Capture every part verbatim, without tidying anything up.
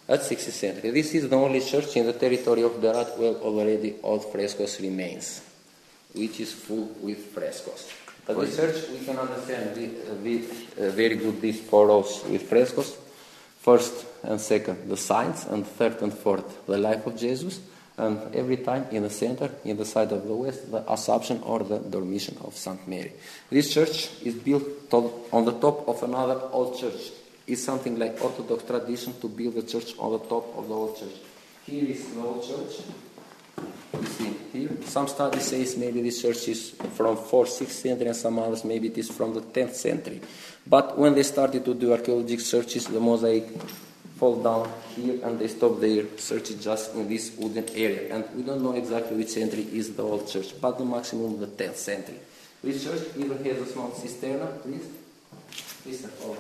at sixteenth century. This is the only church in the territory of Berat where already old frescoes remains, which is full with frescoes. But the church we can understand with, with uh, very good these four rows with frescoes. First and second, the signs, and third and fourth, the life of Jesus, and every time in the center, in the side of the west, the Assumption or the Dormition of Saint Mary. This church is built on the top of another old church. It's something like Orthodox tradition to build the church on the top of the old church. Here is the old church. You see here. Some studies say maybe this church is from fourth, sixth century, and some others maybe it is from the tenth century. But when they started to do archaeological searches, the mosaic fall down here and they stop their searches just in this wooden area. And we don't know exactly which century is the old church, but the maximum the tenth century. This church even has a small cisterna, please. Please follow.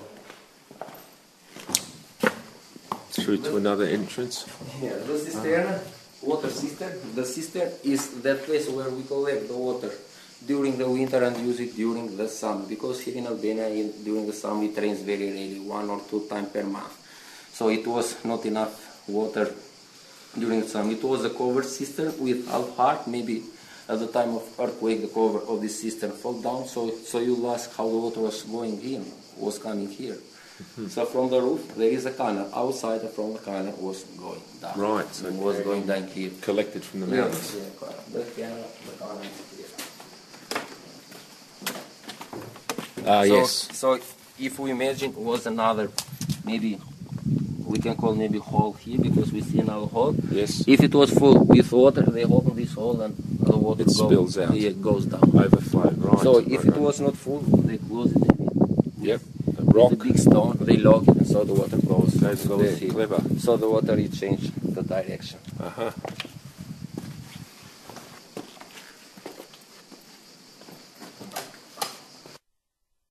Through to another entrance. Yeah, the cisterna, water cistern. The cistern is that place where we collect the water during the winter and use it during the summer, because here in Albania in, during the summer it rains very rarely, one or two times per month. So it was not enough water during the summer. It was a covered cistern with half heart. Maybe at the time of earthquake the cover of this cistern fell down, so, so you'll ask how the water was going in, was coming here. Mm-hmm. So from the roof there is a canal. Outside from the canal was going down. Right, so it was going down here. Collected from the mountains. Yeah, yeah, the canal, the canal is here. Ah, so, yes. So if we imagine it was another, maybe we can call maybe hole here, because we see another hole. Yes. If it was full with water, they open this hole and the water it goes, spills out. Yeah, goes down. Overflow, right. So if right, it right. was not full, they close it. Yep. A With rock. a big stone, they lock it, and so the water goes, Goes goes there. here. Clever. So the water, it changed the direction. Uh-huh.